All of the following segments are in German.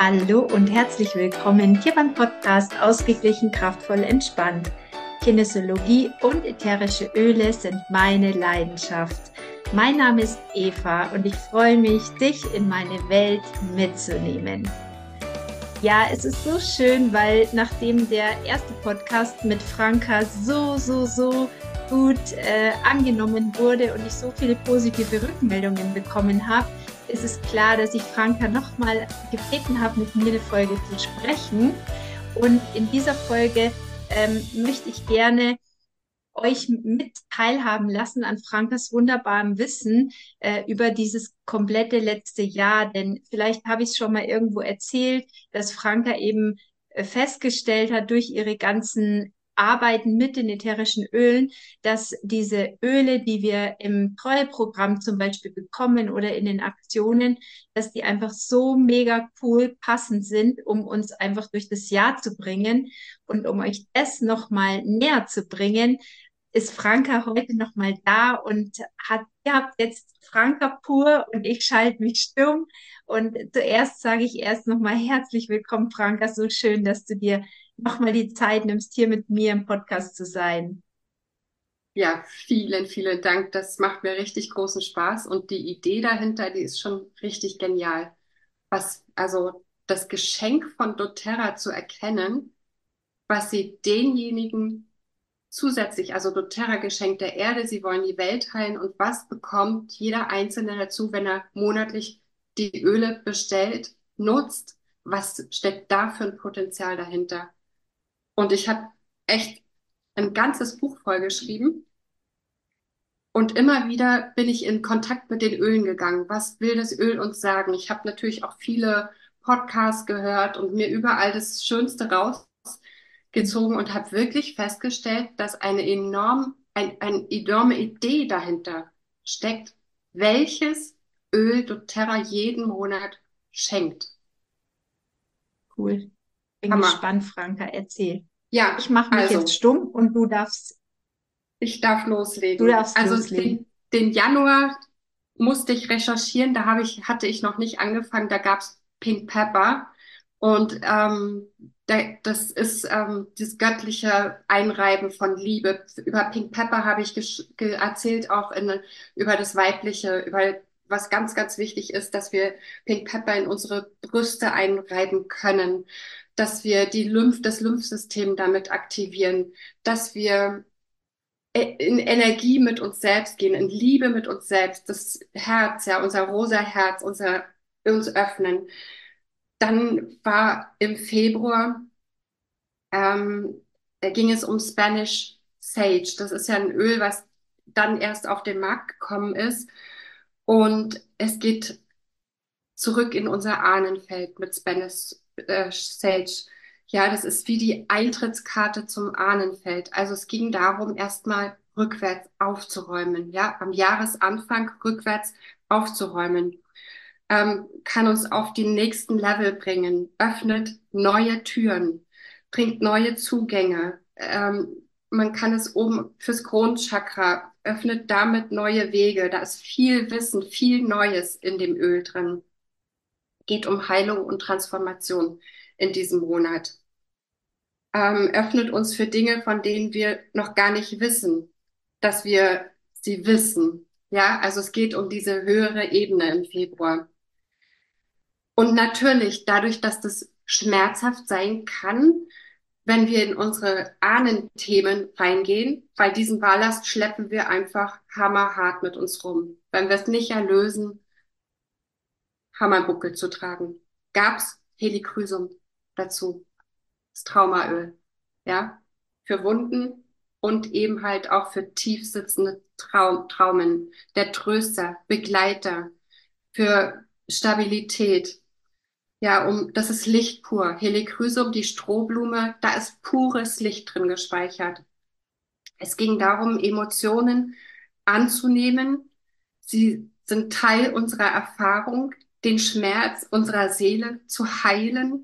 Hallo und herzlich willkommen hier beim Podcast Ausgeglichen, kraftvoll, entspannt. Kinesiologie und ätherische Öle sind meine Leidenschaft. Mein Name ist Eva und ich freue mich, dich in meine Welt mitzunehmen. Ja, es ist so schön, weil nachdem der erste Podcast mit Franka so gut angenommen wurde und ich so viele positive Rückmeldungen bekommen habe, ist es klar, dass ich Franka nochmal gebeten habe, mit mir eine Folge zu sprechen. Und in dieser Folge möchte ich gerne euch mit teilhaben lassen an Frankas wunderbarem Wissen über dieses komplette letzte Jahr. Denn vielleicht habe ich es schon mal irgendwo erzählt, dass Franka eben festgestellt hat durch ihre ganzen Arbeiten mit den ätherischen Ölen, dass diese Öle, die wir im Treueprogramm zum Beispiel bekommen oder in den Aktionen, dass die einfach so mega cool passend sind, um uns einfach durch das Jahr zu bringen. Und um euch das nochmal näher zu bringen, ist Franka heute nochmal da und ihr habt jetzt Franka pur und ich schalte mich stumm. Und zuerst sage ich erst nochmal herzlich willkommen, Franka. So schön, dass du dir nochmal die Zeit nimmst, hier mit mir im Podcast zu sein. Ja, vielen Dank. Das macht mir richtig großen Spaß und die Idee dahinter, die ist schon richtig genial. Also das Geschenk von doTERRA zu erkennen, was sie denjenigen zusätzlich, also doTERRA Geschenk der Erde, sie wollen die Welt heilen und was bekommt jeder Einzelne dazu, wenn er monatlich die Öle bestellt, nutzt? Was steckt da für ein Potenzial dahinter? Und ich habe echt ein ganzes Buch vollgeschrieben. Und immer wieder bin ich in Kontakt mit den Ölen gegangen. Was will das Öl uns sagen? Ich habe natürlich auch viele Podcasts gehört und mir überall das Schönste rausgezogen und habe wirklich festgestellt, dass eine enorme Idee dahinter steckt, welches Öl doTERRA jeden Monat schenkt. Cool. Bin Hammer. gespannt, Franka. Erzähl. Ich Ja, mache mich jetzt also, stumm und ich darf du loslegen. darfst Also loslegen. den Januar musste ich recherchieren, hatte ich noch nicht angefangen, da gab's Pink Pepper und das ist das göttliche Einreiben von Liebe. Über Pink Pepper habe ich erzählt, auch über das Weibliche, über was ganz wichtig ist, dass wir Pink Pepper in unsere Brüste einreiben können, dass wir das Lymphsystem damit aktivieren, dass wir in Energie mit uns selbst gehen, in Liebe mit uns selbst, das Herz, ja, unser rosa Herz, uns öffnen. Dann war im Februar, ging es um Spanish Sage. Das ist ja ein Öl, was dann erst auf den Markt gekommen ist. Und es geht zurück in unser Ahnenfeld mit Spanish Sage. Ja, das ist wie die Eintrittskarte zum Ahnenfeld. Also es ging darum, erstmal rückwärts aufzuräumen, ja, am Jahresanfang rückwärts aufzuräumen, kann uns auf die nächsten Level bringen, öffnet neue Türen, bringt neue Zugänge. Man kann es oben fürs Kronchakra, öffnet damit neue Wege. Da ist viel Wissen, viel Neues in dem Öl drin. Geht um Heilung und Transformation in diesem Monat. Öffnet uns für Dinge, von denen wir noch gar nicht wissen, dass wir sie wissen. Ja, also es geht um diese höhere Ebene im Februar. Und natürlich, dadurch, dass das schmerzhaft sein kann, wenn wir in unsere Ahnenthemen reingehen, weil diesen Ballast schleppen wir einfach hammerhart mit uns rum. Wenn wir es nicht erlösen, Hammerbuckel zu tragen. Gab's Helichrysum dazu, das Traumaöl, ja, für Wunden und eben halt auch für tief sitzende Traumen, der Tröster, Begleiter, für Stabilität. Ja, das ist Licht pur. Helichrysum, die Strohblume, da ist pures Licht drin gespeichert. Es ging darum, Emotionen anzunehmen. Sie sind Teil unserer Erfahrung, den Schmerz unserer Seele zu heilen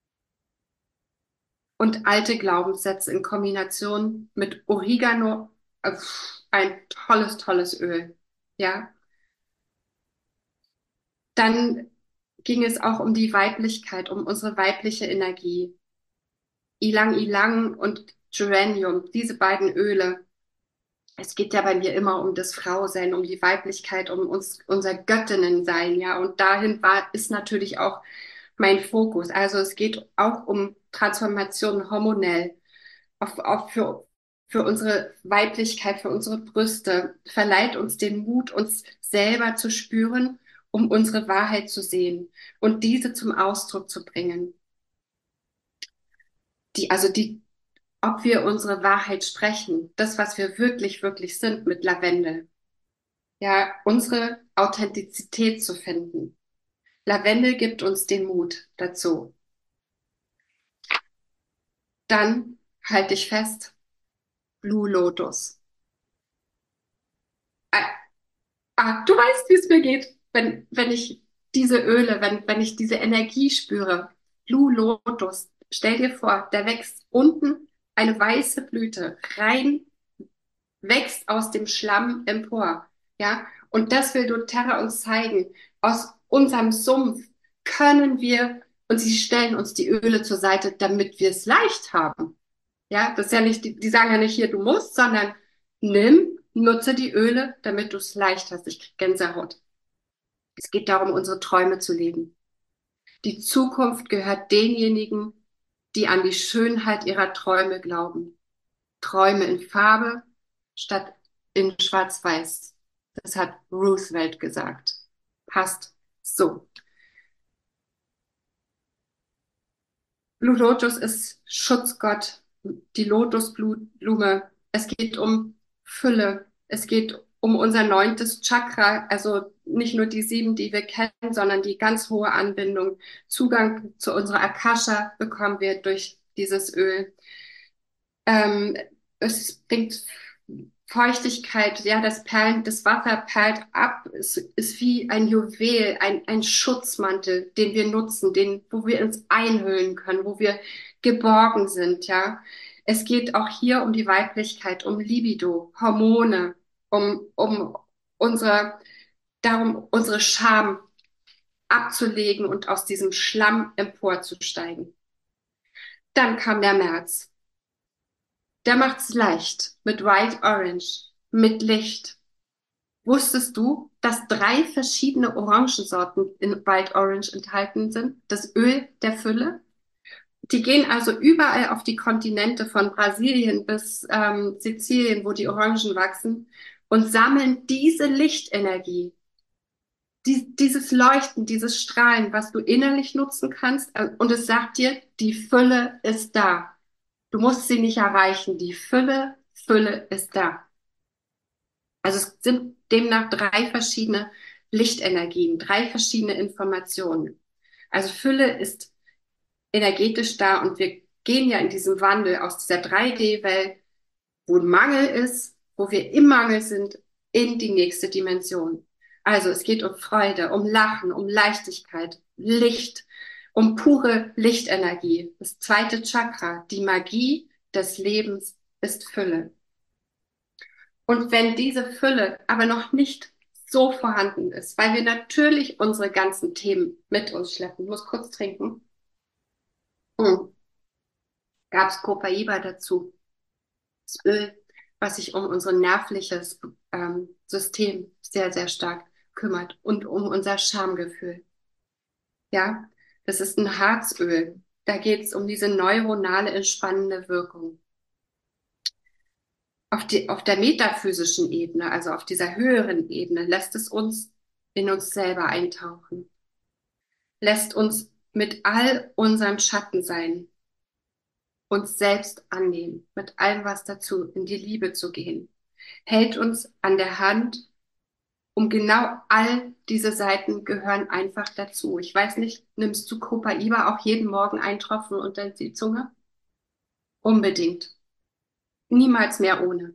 und alte Glaubenssätze in Kombination mit Oregano, ein tolles Öl. Ja, dann ging es auch um die Weiblichkeit, um unsere weibliche Energie. Ylang Ylang und Geranium, diese beiden Öle. Es geht ja bei mir immer um das Frausein, um die Weiblichkeit, um uns, unser Göttinnensein, ja. Und dahin ist natürlich auch mein Fokus. Also es geht auch um Transformation hormonell, auch für unsere Weiblichkeit, für unsere Brüste, verleiht uns den Mut, uns selber zu spüren, um unsere Wahrheit zu sehen und diese zum Ausdruck zu bringen. Ob wir unsere Wahrheit sprechen, das, was wir wirklich, wirklich sind mit Lavendel. Ja, unsere Authentizität zu finden. Lavendel gibt uns den Mut dazu. Dann halte ich fest, Blue Lotus. Ah, du weißt, wie es mir geht, wenn ich diese Öle, wenn ich diese Energie spüre. Blue Lotus, stell dir vor, da wächst unten eine weiße Blüte rein, wächst aus dem Schlamm empor. Ja, und das will doTERRA uns zeigen. Aus unserem Sumpf können wir, und sie stellen uns die Öle zur Seite, damit wir es leicht haben. Ja, das ist ja nicht, die sagen ja nicht hier, du musst, sondern nutze die Öle, damit du es leicht hast. Ich krieg Gänsehaut. Es geht darum, unsere Träume zu leben. Die Zukunft gehört denjenigen, die an die Schönheit ihrer Träume glauben. Träume in Farbe statt in Schwarz-Weiß. Das hat Roosevelt gesagt. Passt so. Blue Lotus ist Schutzgott, die Lotusblume. Es geht um Fülle. Es geht um unser neuntes Chakra, also nicht nur die sieben, die wir kennen, sondern die ganz hohe Anbindung. Zugang zu unserer Akasha bekommen wir durch dieses Öl. Ähm, Es bringt Feuchtigkeit, ja, das Wasser perlt ab. Es ist wie ein Juwel, ein Schutzmantel, den wir nutzen, wo wir uns einhüllen können, wo wir geborgen sind, ja. Es geht auch hier um die Weiblichkeit, um Libido, Hormone, um unsere, darum, unsere Scham abzulegen und aus diesem Schlamm emporzusteigen. Dann kam der März. Der macht's leicht mit White Orange, mit Licht. Wusstest du, dass 3 verschiedene Orangensorten in White Orange enthalten sind? Das Öl der Fülle. Die gehen also überall auf die Kontinente von Brasilien bis Sizilien, wo die Orangen wachsen, und sammeln diese Lichtenergie, dieses Leuchten, dieses Strahlen, was du innerlich nutzen kannst. Und es sagt dir, die Fülle ist da. Du musst sie nicht erreichen. Die Fülle ist da. Also es sind demnach 3 verschiedene Lichtenergien, 3 verschiedene Informationen. Also Fülle ist energetisch da und wir gehen ja in diesem Wandel aus dieser 3D-Welt, wo Mangel ist, wo wir im Mangel sind, in die nächste Dimension. Also es geht um Freude, um Lachen, um Leichtigkeit, Licht, um pure Lichtenergie. Das zweite Chakra, die Magie des Lebens ist Fülle. Und wenn diese Fülle aber noch nicht so vorhanden ist, weil wir natürlich unsere ganzen Themen mit uns schleppen, ich muss kurz trinken, gab es Copaiba dazu, das Öl, was sich um unser nervliches System sehr, sehr stark kümmert und um unser Schamgefühl. Ja, das ist ein Harzöl. Da geht es um diese neuronale entspannende Wirkung. Auf der metaphysischen Ebene, also auf dieser höheren Ebene, lässt es uns in uns selber eintauchen, lässt uns mit all unseren Schatten sein, uns selbst annehmen, mit allem, was dazu, in die Liebe zu gehen, hält uns an der Hand, um genau all diese Seiten gehören einfach dazu. Ich weiß nicht, nimmst du Copaiba auch jeden Morgen einen Tropfen unter die Zunge? Unbedingt. Niemals mehr ohne.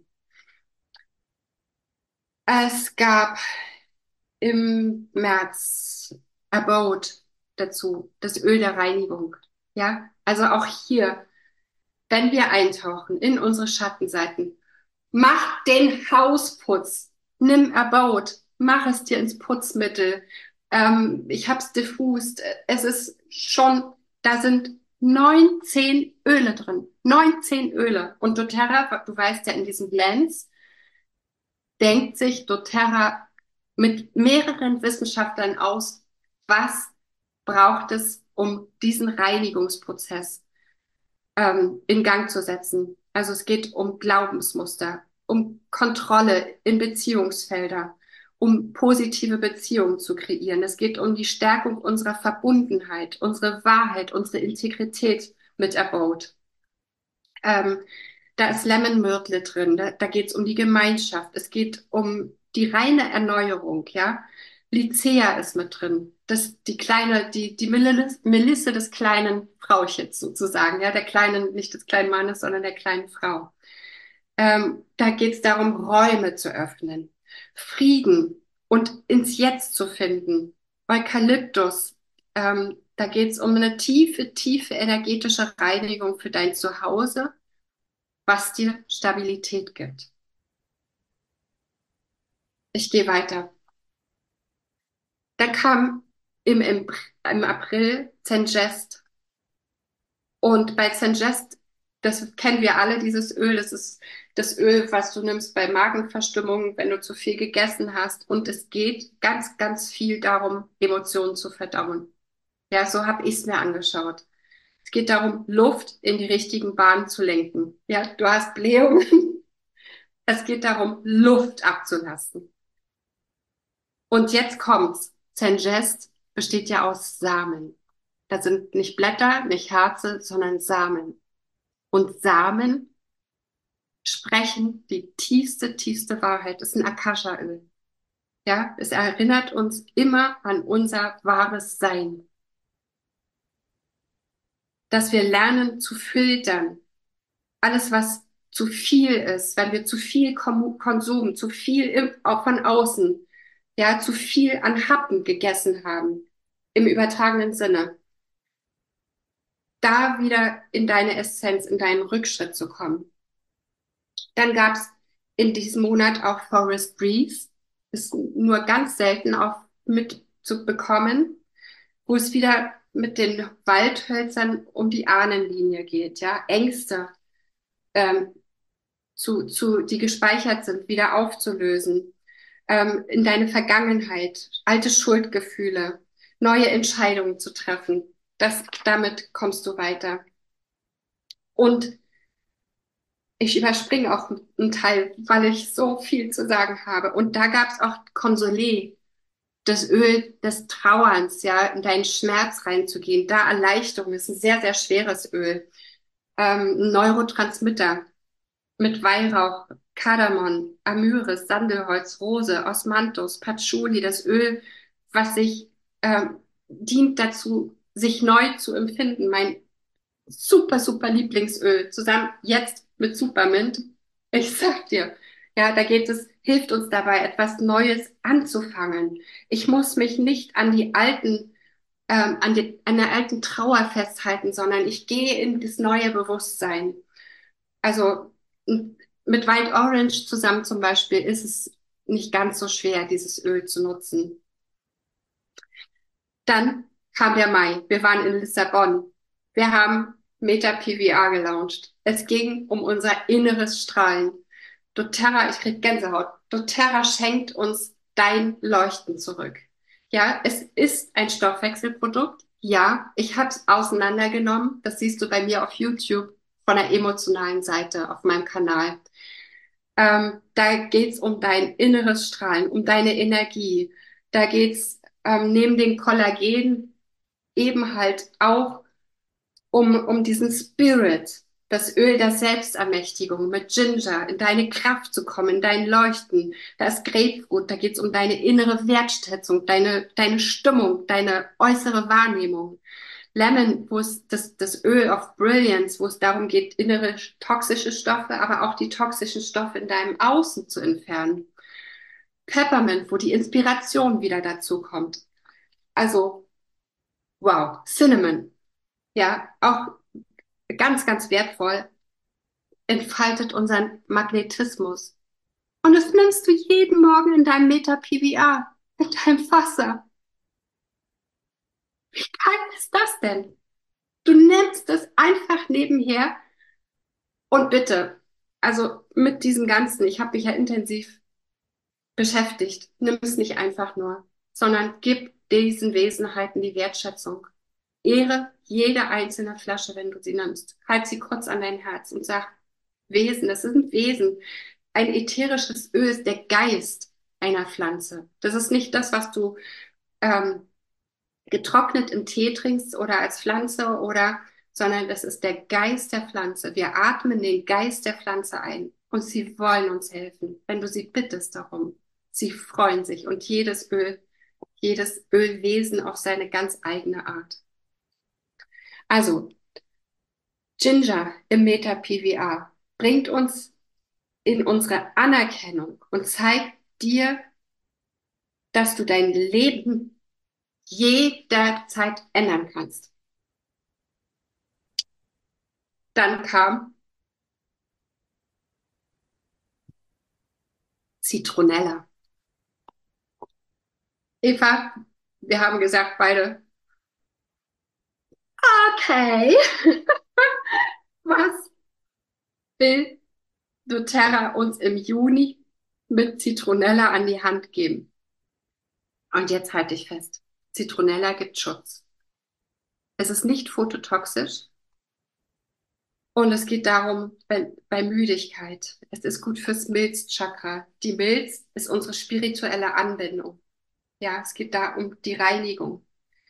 Es gab im März Abode dazu, das Öl der Reinigung. Ja, also auch hier, wenn wir eintauchen in unsere Schattenseiten, mach den Hausputz, nimm Abode, mach es dir ins Putzmittel, Ich habe es diffust. Es ist schon, da sind 19 Öle drin. 19 Öle. Und doTERRA, du weißt ja, in diesen Blends denkt sich doTERRA mit mehreren Wissenschaftlern aus, was braucht es, um diesen Reinigungsprozess in Gang zu setzen. Also es geht um Glaubensmuster, um Kontrolle in Beziehungsfelder, um positive Beziehungen zu kreieren. Es geht um die Stärkung unserer Verbundenheit, unsere Wahrheit, unsere Integrität mit Abode. Ähm, Da ist Lemon Myrtle drin, da geht es um die Gemeinschaft, es geht um die reine Erneuerung, ja. Lycea ist mit drin, das die kleine, die Melisse des kleinen Frauchens sozusagen, ja, der kleinen, nicht des kleinen Mannes, sondern der kleinen Frau. Da geht es darum, Räume zu öffnen, Frieden und ins Jetzt zu finden. Eukalyptus, da geht es um eine tiefe, tiefe energetische Reinigung für dein Zuhause, was dir Stabilität gibt. Ich gehe weiter. Dann kam im April Zengest. Und bei Zengest, das kennen wir alle, dieses Öl, das ist das Öl, was du nimmst bei Magenverstimmungen, wenn du zu viel gegessen hast. Und es geht ganz, ganz viel darum, Emotionen zu verdauen. Ja, so habe ich es mir angeschaut. Es geht darum, Luft in die richtigen Bahnen zu lenken. Ja, du hast Blähungen. Es geht darum, Luft abzulassen. Und jetzt kommt's. Zengest besteht ja aus Samen. Das sind nicht Blätter, nicht Harze, sondern Samen. Und Samen sprechen die tiefste, tiefste Wahrheit. Das ist ein Akasha-Öl. Ja, es erinnert uns immer an unser wahres Sein. Dass wir lernen zu filtern. Alles, was zu viel ist, wenn wir zu viel Konsum, zu viel auch von außen, ja, zu viel an Happen gegessen haben, im übertragenen Sinne, da wieder in deine Essenz, in deinen Rückschritt zu kommen. Dann gab's in diesem Monat auch Forest Breeze, ist nur ganz selten auch mit zu bekommen, wo es wieder mit den Waldhölzern um die Ahnenlinie geht, ja, Ängste, ähm, die gespeichert sind, wieder aufzulösen, in deine Vergangenheit, alte Schuldgefühle, neue Entscheidungen zu treffen. Damit kommst du weiter. Und ich überspringe auch einen Teil, weil ich so viel zu sagen habe. Und da gab es auch Consolé, das Öl des Trauerns, ja, in deinen Schmerz reinzugehen. Da Erleichterung ist ein sehr, sehr schweres Öl. Ein Neurotransmitter mit Weihrauch, Kardamom, Amyris, Sandelholz, Rose, Osmanthus, Patchouli, das Öl, was sich dient dazu, sich neu zu empfinden. Mein super, super Lieblingsöl, zusammen jetzt mit Supermint. Ich sag dir, ja, da geht es, hilft uns dabei, etwas Neues anzufangen. Ich muss mich nicht an die alten, an der alten Trauer festhalten, sondern ich gehe in das neue Bewusstsein. Also mit Wild Orange zusammen zum Beispiel ist es nicht ganz so schwer, dieses Öl zu nutzen. Dann kam der Mai. Wir waren in Lissabon. Wir haben Meta PVR gelauncht. Es ging um unser inneres Strahlen. doTERRA, ich krieg Gänsehaut. doTERRA schenkt uns dein Leuchten zurück. Ja, es ist ein Stoffwechselprodukt. Ja, ich habe es auseinandergenommen. Das siehst du bei mir auf YouTube von der emotionalen Seite auf meinem Kanal. Da geht's um dein inneres Strahlen, um deine Energie. Da geht's neben den Kollagen eben halt auch um diesen Spirit, das Öl der Selbstermächtigung mit Ginger, in deine Kraft zu kommen, in dein Leuchten. Da ist Grapefruit, da geht's um deine innere Wertschätzung, deine Stimmung, deine äußere Wahrnehmung. Lemon, wo es das Öl of Brilliance, wo es darum geht, innere toxische Stoffe, aber auch die toxischen Stoffe in deinem Außen zu entfernen. Peppermint, wo die Inspiration wieder dazu kommt. Also, wow, Cinnamon, ja, auch ganz, ganz wertvoll, entfaltet unseren Magnetismus. Und das nimmst du jeden Morgen in deinem Meta PVR, mit deinem Wasser. Wie geil ist das denn? Du nimmst es einfach nebenher und bitte, also mit diesem Ganzen, ich habe mich ja intensiv beschäftigt, nimm es nicht einfach nur, sondern gib diesen Wesenheiten die Wertschätzung. Ehre jede einzelne Flasche, wenn du sie nimmst. Halt sie kurz an dein Herz und sag, Wesen, das sind Wesen. Ein ätherisches Öl ist der Geist einer Pflanze. Das ist nicht das, was du ähm, getrocknet im Tee trinkst oder als Pflanze oder, sondern das ist der Geist der Pflanze. Wir atmen den Geist der Pflanze ein und sie wollen uns helfen, wenn du sie bittest darum. Sie freuen sich und jedes Ölwesen auf seine ganz eigene Art. Also, Ginger im Meta-PWA bringt uns in unsere Anerkennung und zeigt dir, dass du dein Leben jederzeit ändern kannst. Dann kam Zitronella. Eva, wir haben gesagt beide, okay, was will doTERRA uns im Juni mit Zitronella an die Hand geben? Und jetzt halte ich fest. Zitronella gibt Schutz. Es ist nicht phototoxisch und es geht darum, bei Müdigkeit. Es ist gut fürs Milzchakra. Die Milz ist unsere spirituelle Anbindung. Ja, es geht da um die Reinigung.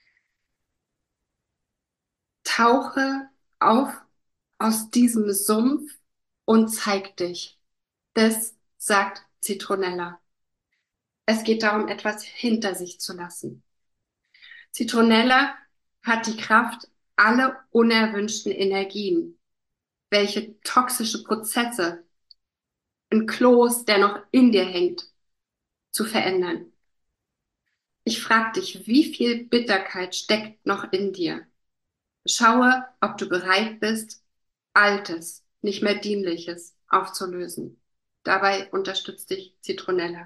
Tauche auf aus diesem Sumpf und zeig dich. Das sagt Zitronella. Es geht darum, etwas hinter sich zu lassen. Zitronella hat die Kraft, alle unerwünschten Energien, welche toxische Prozesse, ein Kloß, der noch in dir hängt, zu verändern. Ich frage dich, wie viel Bitterkeit steckt noch in dir? Schaue, ob du bereit bist, Altes, nicht mehr Dienliches aufzulösen. Dabei unterstützt dich Zitronella.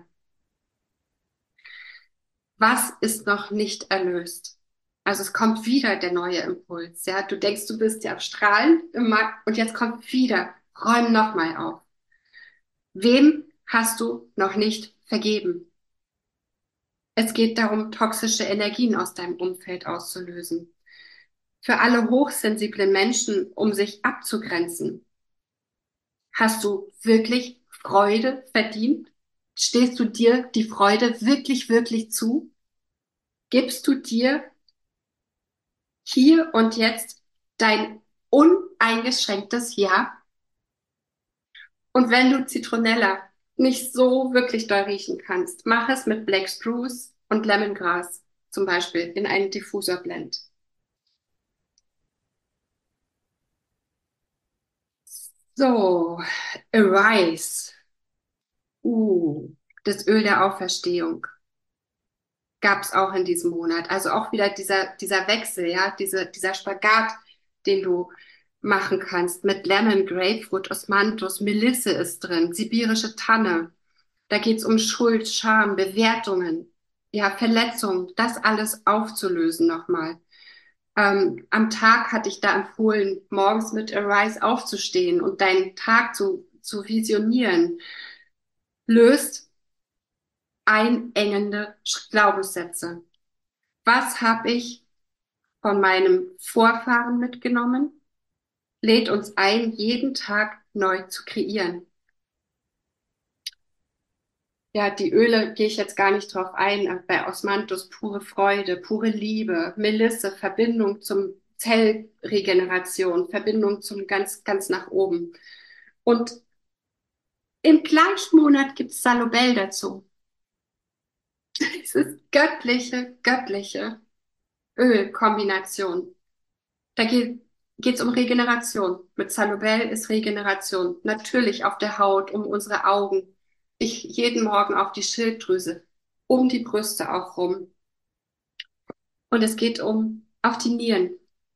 Was ist noch nicht erlöst? Also es kommt wieder der neue Impuls. Ja, du denkst, du bist ja strahlend und jetzt kommt wieder. Räum nochmal auf. Wem hast du noch nicht vergeben? Es geht darum, toxische Energien aus deinem Umfeld auszulösen. Für alle hochsensiblen Menschen, um sich abzugrenzen. Hast du wirklich Freude verdient? Stehst du dir die Freude wirklich, wirklich zu? Gibst du dir hier und jetzt dein uneingeschränktes Ja? Und wenn du Zitronella nicht so wirklich doll riechen kannst, mach es mit Black Spruce und Lemongrass zum Beispiel in einen Diffuserblend. So, Arise. Uh, das Öl der Auferstehung gab es auch in diesem Monat. Also auch wieder dieser Wechsel, ja, dieser Spagat, den du machen kannst mit Lemon, Grapefruit, Osmanthus, Melisse ist drin, sibirische Tanne. Da geht's um Schuld, Scham, Bewertungen, ja, Verletzungen, das alles aufzulösen nochmal. Am Tag hatte ich da empfohlen, morgens mit Arise aufzustehen und deinen Tag zu visionieren. Löst einengende Glaubenssätze. Was habe ich von meinem Vorfahren mitgenommen? Lädt uns ein, jeden Tag neu zu kreieren. Ja, die Öle gehe ich jetzt gar nicht drauf ein. Bei Osmanthus pure Freude, pure Liebe, Melisse, Verbindung zum Zellregeneration, Verbindung zum ganz nach oben. Und im gleichen Monat gibt's Salobel dazu. Dieses göttliche Ölkombination. Da geht's um Regeneration. Mit Salobel ist Regeneration. Natürlich auf der Haut, um unsere Augen. Ich jeden Morgen auf die Schilddrüse, um die Brüste auch rum. Und es geht auf die Nieren.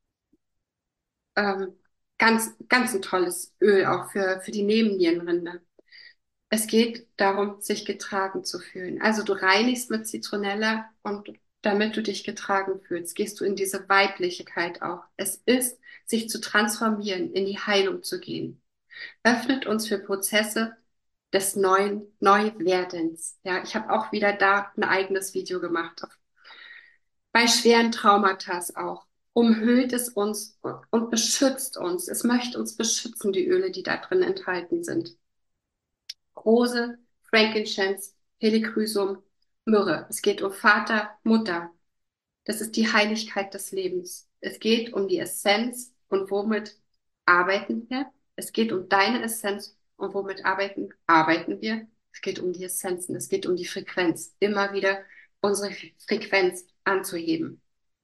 Ähm, ganz ein tolles Öl auch für die Nebennierenrinde. Es geht darum, sich getragen zu fühlen. Also du reinigst mit Zitronella und damit du dich getragen fühlst, gehst du in diese Weiblichkeit auch. Es ist, sich zu transformieren, in die Heilung zu gehen. Öffnet uns für Prozesse des neuen Neuwerdens. Ja, ich habe auch wieder da ein eigenes Video gemacht. Bei schweren Traumata auch. Umhüllt es uns und beschützt uns. Es möchte uns beschützen, die Öle, die da drin enthalten sind. Rose, Frankincense, Helichrysum, Myrrhe. Es geht um Vater, Mutter. Das ist die Heiligkeit des Lebens. Es geht um die Essenz und womit arbeiten wir. Es geht um deine Essenz und womit arbeiten wir. Es geht um die Essenzen, es geht um die Frequenz. Immer wieder unsere Frequenz anzuheben.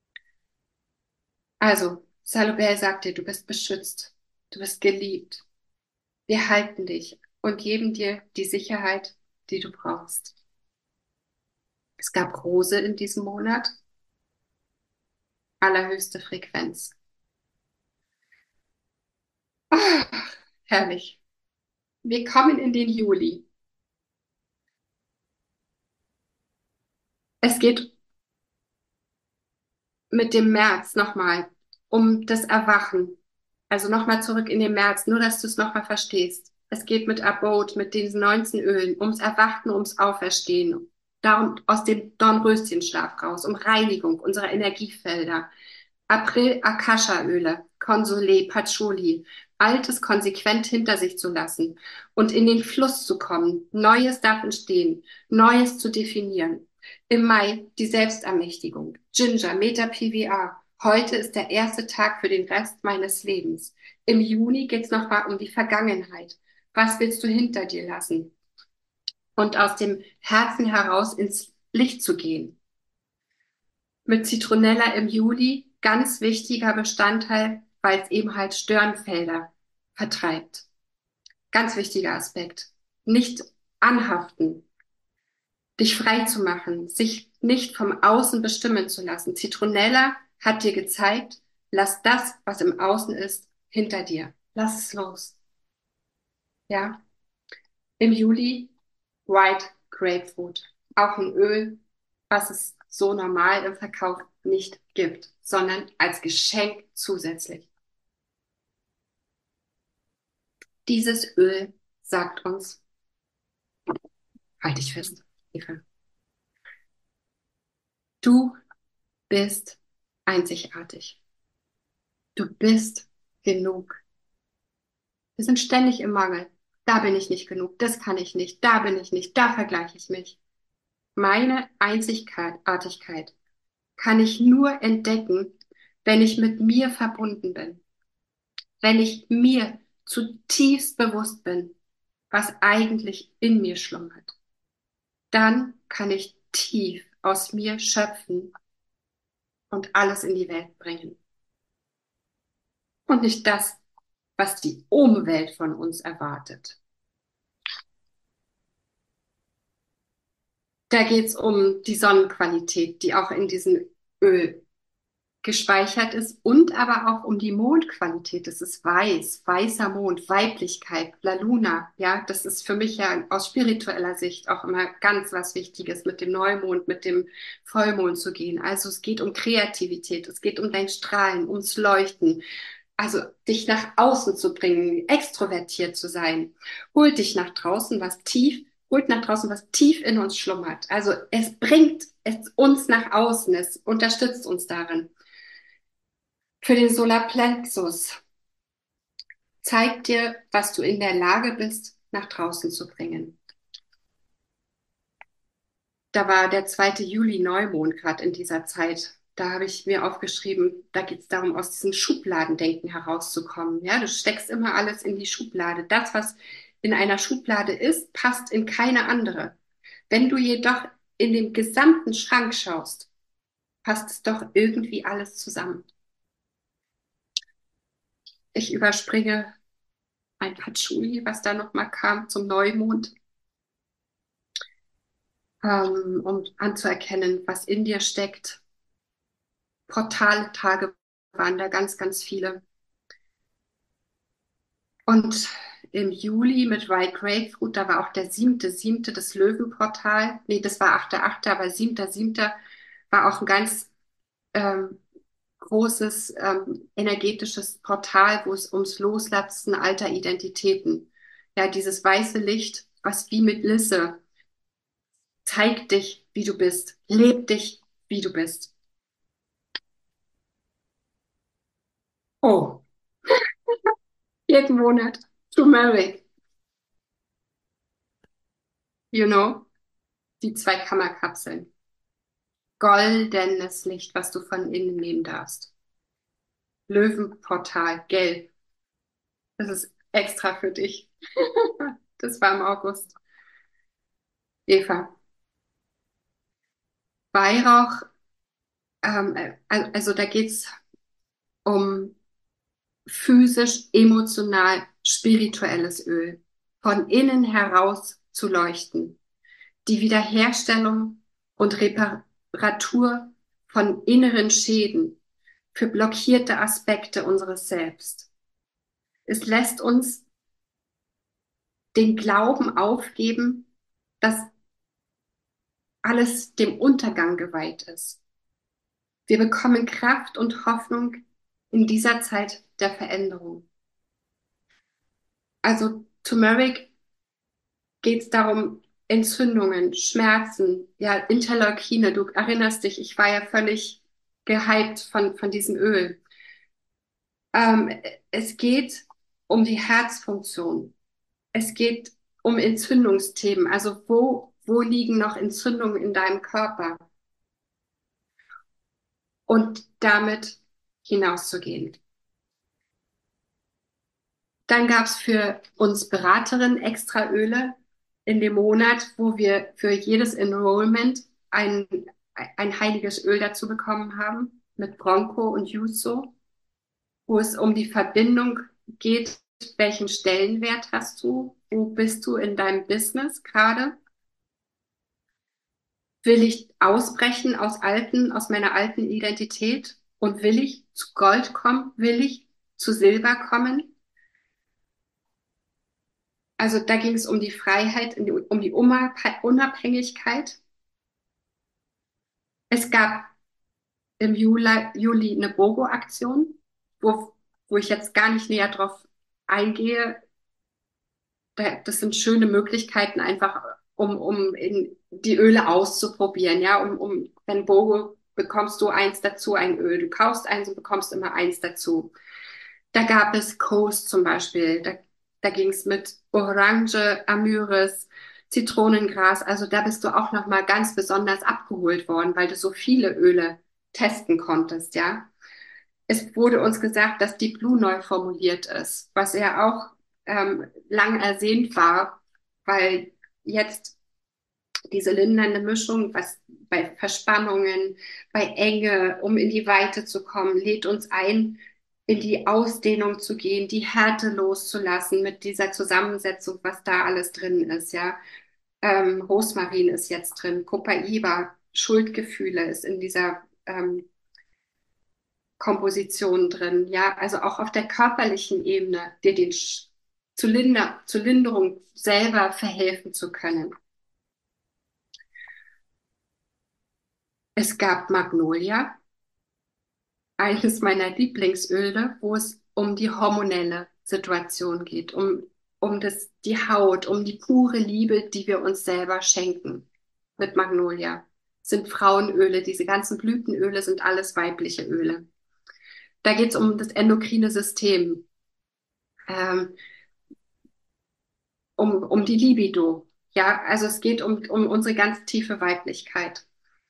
Also, Salubel sagt dir, du bist beschützt, du bist geliebt. Wir halten dich und geben dir die Sicherheit, die du brauchst. Es gab Rose in diesem Monat, allerhöchste Frequenz. Ah, herrlich. Wir kommen in den Juli. Es geht mit dem März nochmal um das Erwachen. Also nochmal zurück in den März, nur dass du es nochmal verstehst. Es geht mit Abode, mit diesen 19 Ölen, ums Erwachen, ums Auferstehen. Darum aus dem Dornröschenschlaf raus, um Reinigung unserer Energiefelder. April Akasha-Öle, Consolé, Patchouli, Altes konsequent hinter sich zu lassen und in den Fluss zu kommen. Neues darf entstehen, Neues zu definieren. Im Mai die Selbstermächtigung. Ginger, Meta PVA. Heute ist der erste Tag für den Rest meines Lebens. Im Juni geht's nochmal um die Vergangenheit. Was willst du hinter dir lassen? Und aus dem Herzen heraus ins Licht zu gehen. Mit Zitronella im Juli, ganz wichtiger Bestandteil, weil es eben halt Störenfelder vertreibt. Ganz wichtiger Aspekt. Nicht anhaften, dich frei zu machen, sich nicht vom Außen bestimmen zu lassen. Zitronella hat dir gezeigt, lass das, was im Außen ist, hinter dir. Lass es los. Ja. Im Juli White Grapefruit. Auch ein Öl, was es so normal im Verkauf nicht gibt, sondern als Geschenk zusätzlich. Dieses Öl sagt uns, halt dich fest, Eva, du bist einzigartig. Du bist genug. Wir sind ständig im Mangel. Da bin ich nicht genug, das kann ich nicht, da bin ich nicht, da vergleiche ich mich. Meine Einzigartigkeit kann ich nur entdecken, wenn ich mit mir verbunden bin, wenn ich mir zutiefst bewusst bin, was eigentlich in mir schlummert. Dann kann ich tief aus mir schöpfen und alles in die Welt bringen. Und nicht das, was die Umwelt von uns erwartet. Da geht es um die Sonnenqualität, die auch in diesem Öl gespeichert ist und aber auch um die Mondqualität. Das ist weiß, weißer Mond, Weiblichkeit, La Luna. Ja, das ist für mich ja aus spiritueller Sicht auch immer ganz was Wichtiges, mit dem Neumond, mit dem Vollmond zu gehen. Also es geht um Kreativität, es geht um dein Strahlen, ums Leuchten. Also dich nach außen zu bringen, extrovertiert zu sein. Holt dich nach draußen, holt nach draußen, was tief in uns schlummert. Also es bringt es uns nach außen, es unterstützt uns darin. Für den Solarplexus zeigt dir, was du in der Lage bist, nach draußen zu bringen. Da war der 2. Juli Neumond gerade in dieser Zeit. Da habe ich mir aufgeschrieben, da geht es darum, aus diesem Schubladendenken herauszukommen. Ja, du steckst immer alles in die Schublade. Das, was in einer Schublade ist, passt in keine andere. Wenn du jedoch in den gesamten Schrank schaust, passt es doch irgendwie alles zusammen. Ich überspringe ein Patchouli, was da nochmal kam zum Neumond, um anzuerkennen, was in dir steckt. Portaltage waren da ganz, ganz viele. Und im Juli mit White Grapefruit, da war auch der 7.7. das Löwenportal. Nee, das war 8.8., aber 7.7. war auch ein ganz ähm, großes energetisches Portal, wo es ums Loslassen alter Identitäten. Ja, dieses weiße Licht, was wie mit Lisse zeigt dich, wie du bist, leb dich, wie du bist. Oh, jeden Monat. Turmeric, you know, die zwei Kammerkapseln. Goldenes Licht, was du von innen nehmen darfst. Löwenportal, gelb. Das ist extra für dich. Das war im August. Eva. Weihrauch, also da geht's um physisch, emotional, spirituelles Öl. Von innen heraus zu leuchten. Die Wiederherstellung und Reparatur von inneren Schäden für blockierte Aspekte unseres Selbst. Es lässt uns den Glauben aufgeben, dass alles dem Untergang geweiht ist. Wir bekommen Kraft und Hoffnung in dieser Zeit der Veränderung. Also Turmeric geht es darum, Entzündungen, Schmerzen, ja, Interleukine. Du erinnerst dich, ich war ja völlig gehypt von diesem Öl. Ähm, Es geht um die Herzfunktion. Es geht um Entzündungsthemen. Also wo liegen noch Entzündungen in deinem Körper? Und damit hinauszugehen. Dann gab es für uns Beraterinnen extra Öle in dem Monat, wo wir für jedes Enrollment ein heiliges Öl dazu bekommen haben, mit Broncho und Yuso, wo es um die Verbindung geht, welchen Stellenwert hast du, wo bist du in deinem Business gerade, will ich ausbrechen aus meiner alten Identität und will ich zu Gold kommen, will ich zu Silber kommen. Also da ging es um die Freiheit, um die Unabhängigkeit. Es gab im Juli eine BOGO-Aktion, wo ich jetzt gar nicht näher drauf eingehe. Das sind schöne Möglichkeiten einfach, um in die Öle auszuprobieren. Ja, wenn BOGO bekommst du eins dazu, ein Öl. Du kaufst eins und bekommst immer eins dazu. Da gab es Coast zum Beispiel. Da ging es mit Orange, Amyris, Zitronengras. Also da bist du auch nochmal ganz besonders abgeholt worden, weil du so viele Öle testen konntest, ja. Es wurde uns gesagt, dass Deep Blue neu formuliert ist, was ja auch lang ersehnt war, weil jetzt diese lindernde Mischung, was bei Verspannungen, bei Enge, um in die Weite zu kommen, lädt uns ein, in die Ausdehnung zu gehen, die Härte loszulassen mit dieser Zusammensetzung, was da alles drin ist, ja. Rosmarin ist jetzt drin, Copaiba, Schuldgefühle ist in dieser Komposition drin, ja. Also auch auf der körperlichen Ebene, dir zur Linderung selber verhelfen zu können. Es gab Magnolia, eines meiner Lieblingsöle, wo es um die hormonelle Situation geht, die Haut, um die pure Liebe, die wir uns selber schenken mit Magnolia. Sind Frauenöle, diese ganzen Blütenöle sind alles weibliche Öle. Da geht es um das endokrine System, ähm, um die Libido. Ja, also es geht um unsere ganz tiefe Weiblichkeit.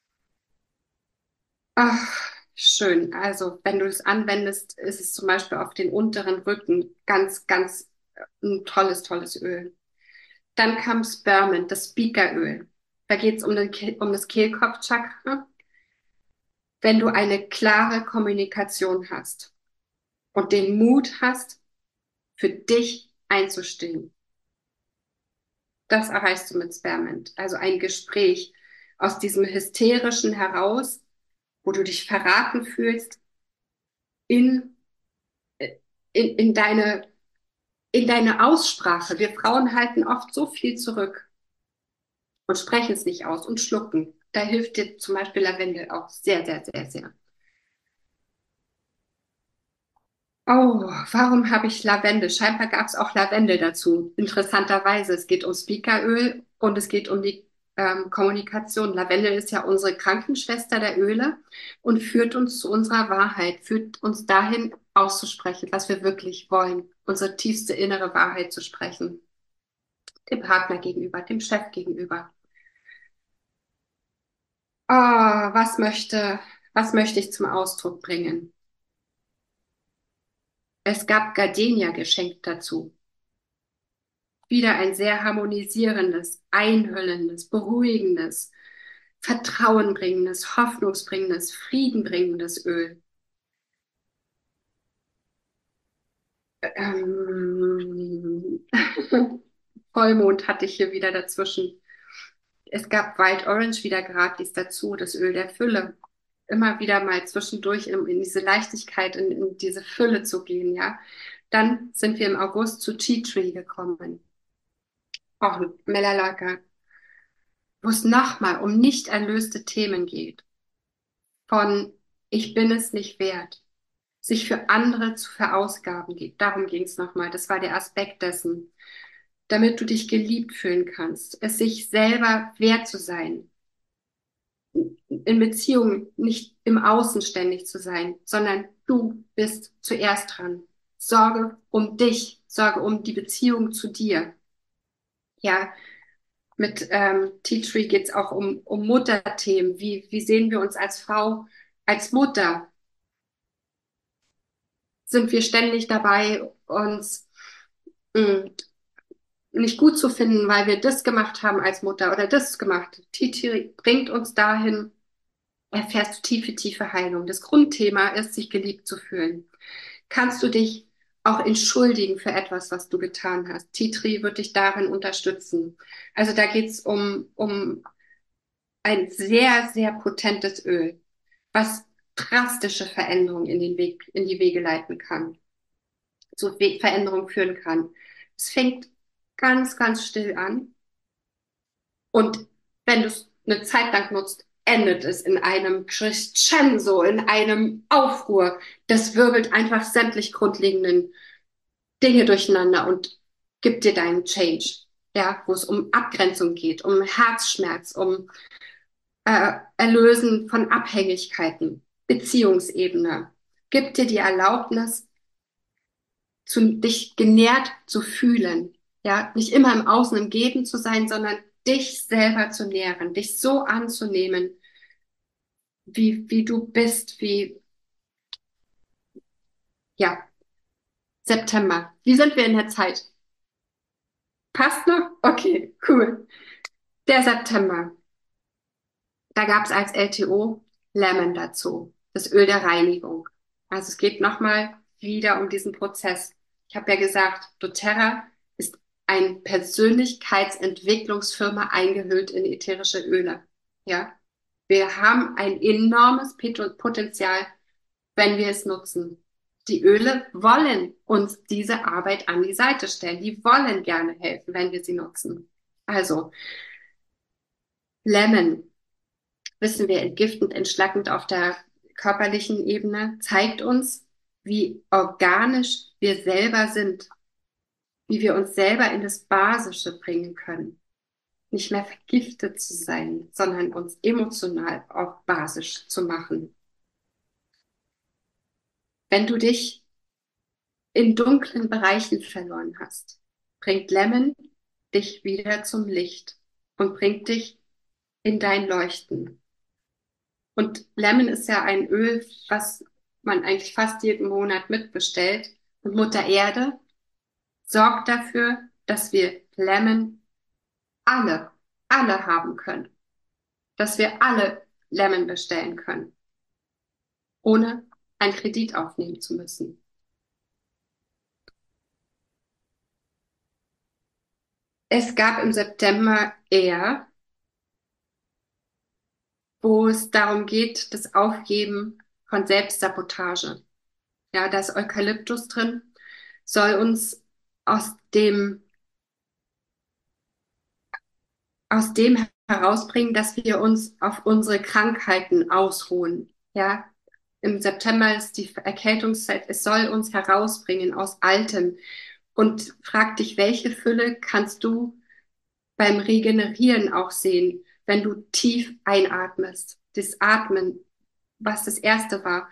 Ach, schön. Also, wenn du es anwendest, ist es zum Beispiel auf den unteren Rücken ganz ein tolles Öl. Dann kam Spearmint, das Speakeröl. Da geht es um das Kehlkopfchakra. Wenn du eine klare Kommunikation hast und den Mut hast, für dich einzustehen, das erreichst du mit Spearmint. Also ein Gespräch aus diesem Hysterischen heraus, wo du dich verraten fühlst, in in in deine Aussprache. Wir Frauen halten oft so viel zurück und sprechen es nicht aus und schlucken. Da hilft dir zum Beispiel Lavendel auch sehr, sehr, sehr, sehr. Oh, warum habe ich Lavendel? Scheinbar gab es auch Lavendel dazu. Interessanterweise, es geht um Spicaöl und es geht um die Kommunikation. Lavendel ist ja unsere Krankenschwester der Öle und führt uns zu unserer Wahrheit, führt uns dahin auszusprechen, was wir wirklich wollen, unsere tiefste innere Wahrheit zu sprechen, dem Partner gegenüber, dem Chef gegenüber. Was möchte ich zum Ausdruck bringen? Es gab Gardenia geschenkt dazu. Wieder ein sehr harmonisierendes, einhüllendes, beruhigendes, vertrauenbringendes, hoffnungsbringendes, friedenbringendes Öl. Ähm, Vollmond hatte ich hier wieder dazwischen. Es gab White Orange wieder gratis dazu, das Öl der Fülle. Immer wieder mal zwischendurch in diese Leichtigkeit, in diese Fülle zu gehen, ja. Dann sind wir im August zu Tea Tree gekommen. Auch ein Melaleuca, wo es nochmal um nicht erlöste Themen geht. Von ich bin es nicht wert, sich für andere zu verausgaben geht. Darum ging es nochmal. Das war der Aspekt dessen, damit du dich geliebt fühlen kannst, es sich selber wert zu sein, in Beziehungen nicht im Außen ständig zu sein, sondern du bist zuerst dran. Sorge um dich, sorge um die Beziehung zu dir. Ja, mit Tea Tree geht es auch um Mutterthemen. Wie sehen wir uns als Frau, als Mutter? Sind wir ständig dabei, uns mh, nicht gut zu finden, weil wir das gemacht haben als Mutter oder das gemacht. Titi bringt uns dahin, erfährst du tiefe, tiefe Heilung. Das Grundthema ist, sich geliebt zu fühlen. Kannst du dich auch entschuldigen für etwas, was du getan hast? Titri wird dich darin unterstützen. Also da geht es um ein sehr, sehr potentes Öl, was drastische Veränderungen in die Wege leiten kann, zu Veränderungen führen kann. Es fängt ganz, ganz still an und wenn du es eine Zeit lang nutzt, endet es in einem Crescendo, in einem Aufruhr. Das wirbelt einfach sämtlich grundlegenden Dinge durcheinander und gibt dir deinen Change. Ja, wo es um Abgrenzung geht, um Herzschmerz, um Erlösen von Abhängigkeiten, Beziehungsebene. Gibt dir die Erlaubnis, dich genährt zu fühlen. Ja, nicht immer im Außen, im Geben zu sein, sondern dich selber zu nähren, dich so anzunehmen, wie du bist, ja, September. Wie sind wir in der Zeit? Passt noch? Okay, cool. Der September. Da gab es als LTO Lemon dazu, das Öl der Reinigung. Also es geht nochmal wieder um diesen Prozess. Ich habe ja gesagt, doTERRA ist eine Persönlichkeitsentwicklungsfirma eingehüllt in ätherische Öle. Ja, wir haben ein enormes Potenzial, wenn wir es nutzen. Die Öle wollen uns diese Arbeit an die Seite stellen. Die wollen gerne helfen, wenn wir sie nutzen. Also Lemon, wissen wir, entgiftend, entschlackend auf der körperlichen Ebene, zeigt uns, wie organisch wir selber sind, wie wir uns selber in das Basische bringen können. Nicht mehr vergiftet zu sein, sondern uns emotional auch basisch zu machen. Wenn du dich in dunklen Bereichen verloren hast, bringt Lemon dich wieder zum Licht und bringt dich in dein Leuchten. Und Lemon ist ja ein Öl, was man eigentlich fast jeden Monat mitbestellt. Und Mutter Erde sorgt dafür, dass wir Lemon alle, alle haben können. Dass wir alle Lemon bestellen können, ohne einen Kredit aufnehmen zu müssen. Es gab im September eher, wo es darum geht, das Aufgeben von Selbstsabotage. Ja, da ist Eukalyptus drin, soll uns aus dem aus dem herausbringen, dass wir uns auf unsere Krankheiten ausruhen. Ja, im September ist die Erkältungszeit. Es soll uns herausbringen aus Altem. Und frag dich, welche Fülle kannst du beim Regenerieren auch sehen, wenn du tief einatmest. Das Atmen, was das erste war,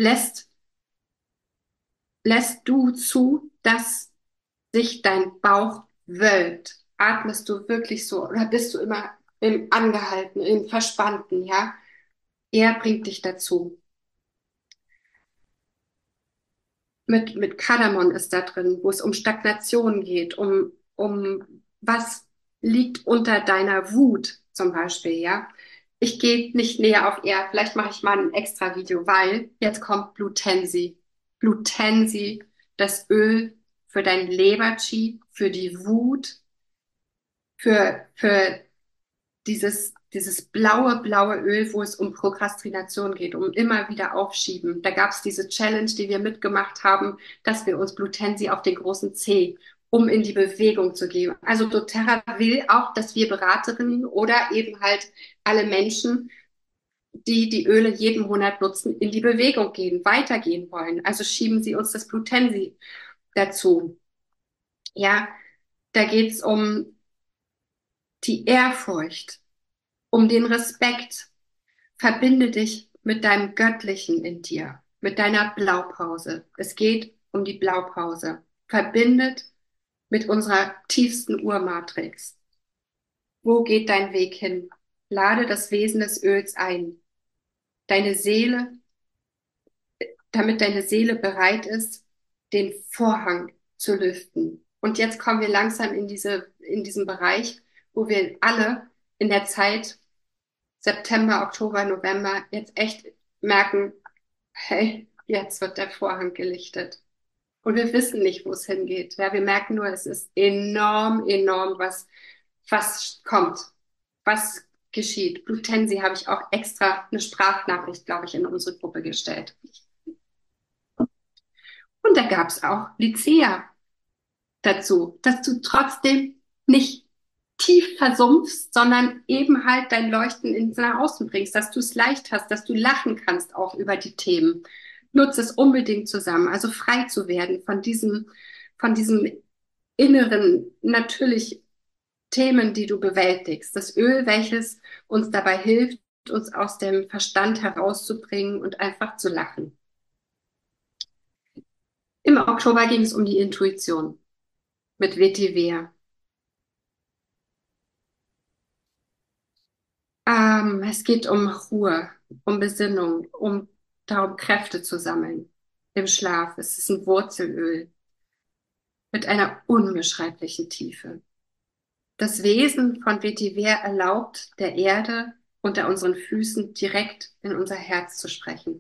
lässt du zu, dass sich dein Bauch wölbt. Atmest du wirklich so oder bist du immer im Angehalten, im Verspannten, ja? Er bringt dich dazu. Mit Kardamom ist da drin, wo es um Stagnation geht, um was liegt unter deiner Wut zum Beispiel, ja. Ich gehe nicht näher auf er, vielleicht mache ich mal ein extra Video, weil jetzt kommt Blutensi. Blutensi, das Öl für dein Leber-Qi, für die Wut, für dieses blaue Öl, wo es um Prokrastination geht, um immer wieder aufschieben. Da gab es diese Challenge, die wir mitgemacht haben, dass wir uns Blutensi auf den großen Zeh, um in die Bewegung zu gehen. Also doTERRA will auch, dass wir Beraterinnen oder eben halt alle Menschen, die die Öle jeden Monat nutzen, in die Bewegung gehen, weitergehen wollen. Also schieben sie uns das Blutensi dazu. Ja, da geht's um die Ehrfurcht, um den Respekt. Verbinde dich mit deinem Göttlichen in dir, mit deiner Blaupause. Es geht um die Blaupause. Verbindet mit unserer tiefsten Urmatrix. Wo geht dein Weg hin? Lade das Wesen des Öls ein. Deine Seele, damit deine Seele bereit ist, den Vorhang zu lüften. Und jetzt kommen wir langsam in diesen Bereich, wo wir alle in der Zeit September, Oktober, November jetzt echt merken, hey, jetzt wird der Vorhang gelichtet. Und wir wissen nicht, wo es hingeht. Ja, wir merken nur, es ist enorm, was kommt, was geschieht. Blutensi habe ich auch extra eine Sprachnachricht, glaube ich, in unsere Gruppe gestellt. Und da gab es auch Lycea dazu, dass du trotzdem nicht tief versumpfst, sondern eben halt dein Leuchten ins nach außen bringst, dass du es leicht hast, dass du lachen kannst auch über die Themen. Nutze es unbedingt zusammen, also frei zu werden von diesem inneren, natürlich Themen, die du bewältigst. Das Öl, welches uns dabei hilft, uns aus dem Verstand herauszubringen und einfach zu lachen. Im Oktober ging es um die Intuition mit Vetiver. Es geht um Ruhe, um Besinnung, um darum, Kräfte zu sammeln im Schlaf. Es ist ein Wurzelöl mit einer unbeschreiblichen Tiefe. Das Wesen von Vetiver erlaubt der Erde unter unseren Füßen direkt in unser Herz zu sprechen.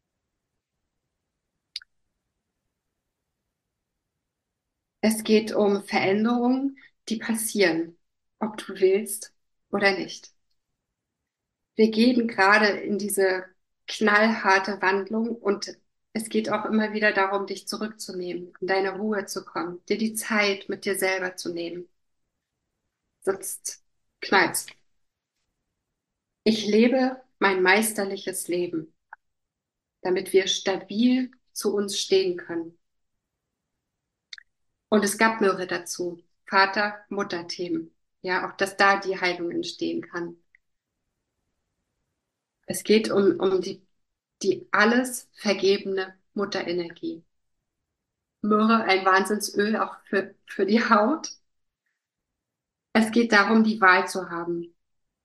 Es geht um Veränderungen, die passieren, ob du willst oder nicht. Wir gehen gerade in diese knallharte Wandlung und es geht auch immer wieder darum, dich zurückzunehmen, in deine Ruhe zu kommen, dir die Zeit mit dir selber zu nehmen. Sonst knallt's. Ich lebe mein meisterliches Leben, damit wir stabil zu uns stehen können. Und es gab Myrrhe dazu. Vater-Mutter-Themen. Ja, auch dass da die Heilung entstehen kann. Es geht um die alles vergebene Mutterenergie. Myrrhe, ein Wahnsinnsöl auch für die Haut. Es geht darum, die Wahl zu haben.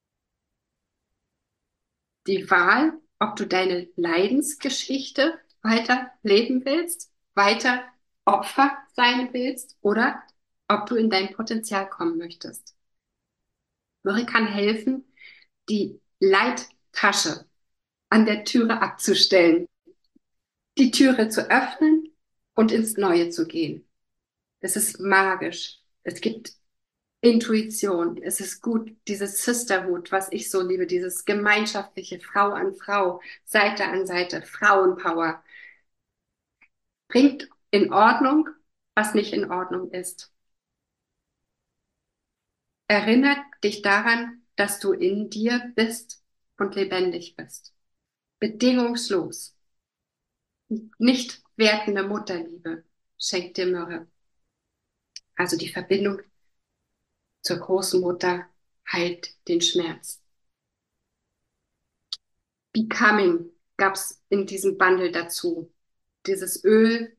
Die Wahl, ob du deine Leidensgeschichte weiter leben willst, weiter Opfer sein willst oder ob du in dein Potenzial kommen möchtest. Myrrhe kann helfen, die Leittasche an der Türe abzustellen, die Türe zu öffnen und ins Neue zu gehen. Es ist magisch. Es gibt Intuition. Es ist gut, dieses Sisterhood, was ich so liebe, dieses gemeinschaftliche Frau an Frau, Seite an Seite, Frauenpower, bringt in Ordnung, was nicht in Ordnung ist. Erinnert dich daran, dass du in dir bist und lebendig bist. Bedingungslos. Nicht wertende Mutterliebe schenkt dir Myrrhe. Also die Verbindung zur großen Mutter heilt den Schmerz. Becoming gab es in diesem Bundle dazu. Dieses Öl,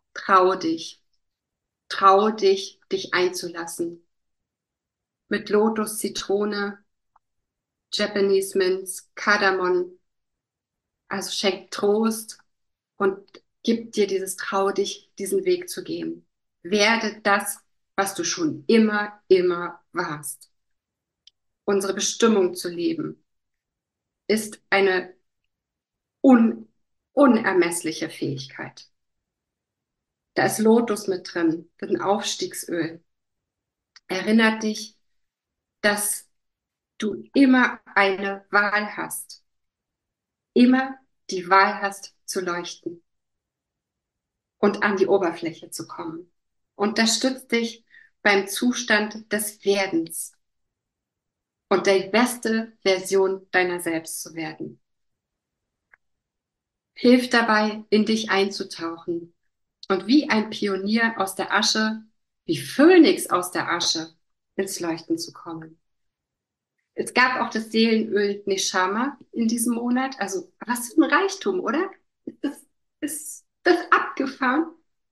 traue dich, dich einzulassen. Mit Lotus, Zitrone, Japanese Minze, Kardamom, also schenkt Trost und gibt dir dieses Trau dich, diesen Weg zu gehen. Werde das, was du schon immer warst. Unsere Bestimmung zu leben ist eine unermessliche Fähigkeit. Da ist Lotus mit drin, ein Aufstiegsöl. Erinnert dich, dass du immer eine Wahl hast. Immer die Wahl hast zu leuchten und an die Oberfläche zu kommen. Unterstützt dich beim Zustand des Werdens und die beste Version deiner selbst zu werden. Hilf dabei, in dich einzutauchen und wie ein Pionier aus der Asche, wie Phönix aus der Asche, ins Leuchten zu kommen. Es gab auch das Seelenöl Neshama in diesem Monat. Also, was für ein Reichtum, oder? Ist das abgefahren?